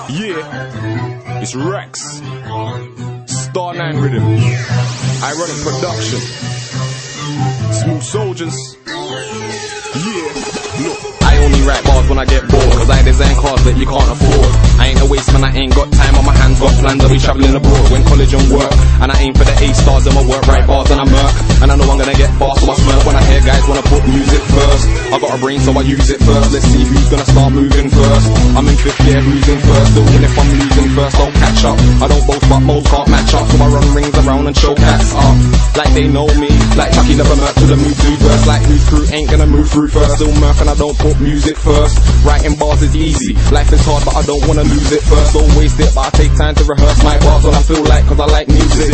Yeah, it's Rex, Star 9 Rhythm, Ironic Production, Smooth Soldiers. Yeah, look, I only write bars when I get bored, cause I design cars that you can't afford. I ain't a waste man, I ain't got time on my hands, got plans, I'll be travelling abroad when college and work. And I aim for the A-stars and my work, write bars and I murk. And I know I'm gonna get fast, so I smirk when I hear guys wanna put music first. I got a brain so I use it first, let's see who's gonna start moving first. I'm in fifth year, who's in first, still if I'm losing first, I'll catch up. I don't boast but most can't match up, so I run rings around and show cats up. Like they know me, like Chucky never murk to the move to verse. Like whose crew ain't gonna move through first, still murk and I don't put music first. Writing bars is easy, life is hard but I don't wanna lose it first. Don't waste it but I take time to rehearse my bars when I feel like, cause I like music.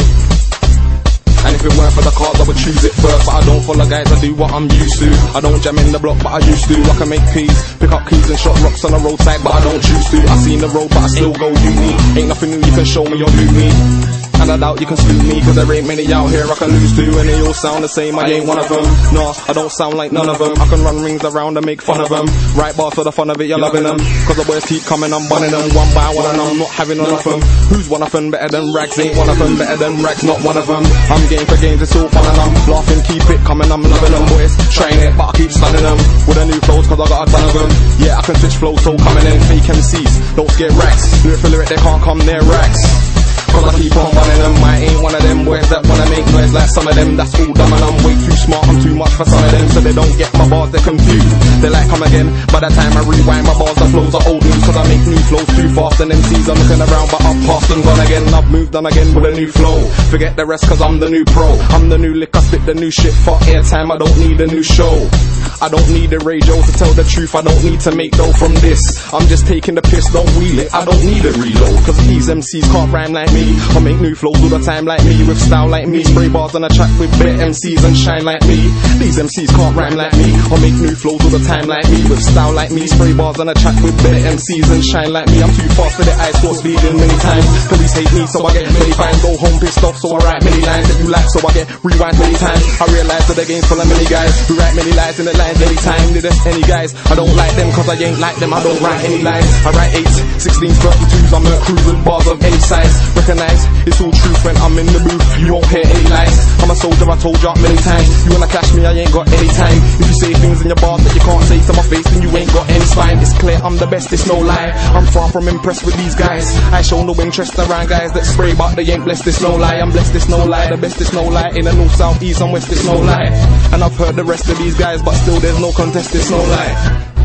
And if it weren't for the cards, I would choose it first. But I don't follow guys, I do what I'm used to. I don't jam in the block, but I used to. I can make peas, pick up keys and shot rocks on the roadside, but I don't choose to. I seen the road, but I still go uni. Ain't nothing new, you can show me or do me. And I doubt you can slew me, cause there ain't many out here I can lose to. And they all sound the same, I ain't one of them. Nah, I don't sound like none of them. I can run rings around and make fun of them. Write bars for the fun of it, you're loving them. Cause the boys keep coming, I'm bunning them one by one and I'm not having none of them. Who's one of them better than Rags? Ain't one of them better than Rags, not one of them. I'm game for games, it's all fun and I'm laughing, keep it coming, I'm loving them. Boys trying it, but I keep stunning them with the new flows cause I got a ton of them. Yeah, I can switch flows, so coming in, fake MCs, don't scare Rags. Lyric for lyric, they can't come near Rags. Cause I keep on running them, I ain't one of them boys that wanna make noise like some of them. That's all dumb and I'm way too smart, I'm too much for some of them. So they don't get my bars, they're confused. They like come again, by the time I rewind my bars, the flows are old news. Cause I make new flows too fast and MCs are looking around, but I've passed and gone again. I've moved on again with a new flow. Forget the rest cause I'm the new pro. I'm the new lick, I spit the new shit for airtime, I don't need a new show. I don't need a radio to tell the truth, I don't need to make dough from this. I'm just taking the piss, don't wheel it, I don't need a reload. Cause these MCs can't rhyme like me, I make new flows all the time like me, with style like me. Spray bars on a track with better MCs and shine like me. These MCs can't rhyme like me, I make new flows all the time like me, with style like me. Spray bars on a track with better MCs and shine like me. I'm too fast for the ice, force speeding many times. Police hate me so I get many fines. Go home pissed off so I write many lines that you like, so I get rewind many times. I realise that the game's full of many guys who write many lies in the lines every time. Need any guys, I don't like them cause I ain't like them. I don't write any lines, I write 8s, 16s, 32s. I'm a crew with bars of any size. Recognise it's all truth when I'm in the booth, you won't hear any lies. I'm a soldier, I told you many times. You wanna clash me, I ain't got any time. If you say things in your bars that you can't say to my face, then you ain't got any spine. It's clear I'm the best, it's no lie. I'm far from impressed with these guys. I show no interest around guys that spray but they ain't blessed, it's no lie. I'm blessed, it's no lie. The best, it's no lie. In the north, south, east and west, it's no lie. And I've heard the rest of these guys, but still there's no contest, it's no lie.